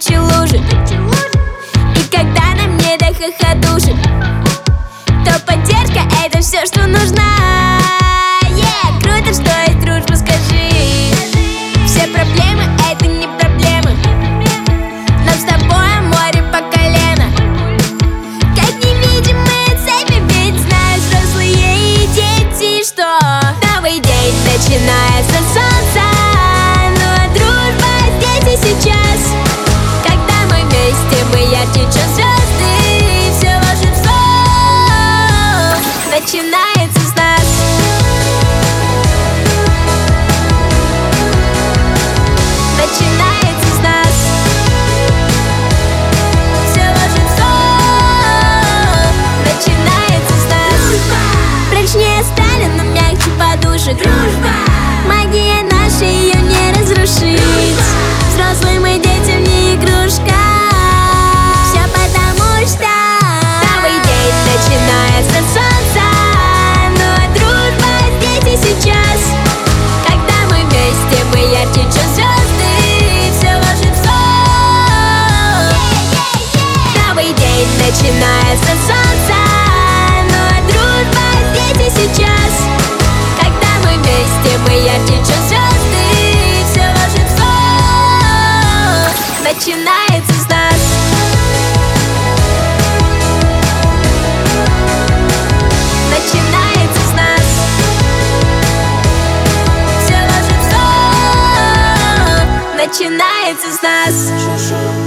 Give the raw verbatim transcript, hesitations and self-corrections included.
ночи лужи. И когда нам не до хохотушек, то поддержка — это все, что нужна. Yeah, круто, что есть дружба, скажи. Все проблемы — это не проблемы. Нам с тобой море по колено. Как невидимые цепи, ведь знают взрослые и дети, что новый день начинается с солнца. Ну а дружба здесь и сейчас. Когда мы вместе, мы ярче, чем звезды. И все волшебство начинается с нас. Начинается с нас. Все волшебство начинается с нас. Прочнее стали, но мягче подушек. Дружба. Магия наша, ее не разрушить. Взрослым и детям не игрушка. Все потому что новый день начинается с солнца. Ну а дружба здесь и сейчас. Когда мы вместе, мы ярче, чем звезды. И все волшебство. Новый день начинается с солнца. Ну а дружба здесь и сейчас. Когда мы вместе, мы ярче, чем звезды. И все волшебство начинается с нас. Начинается с нас. Все волшебство начинается с нас.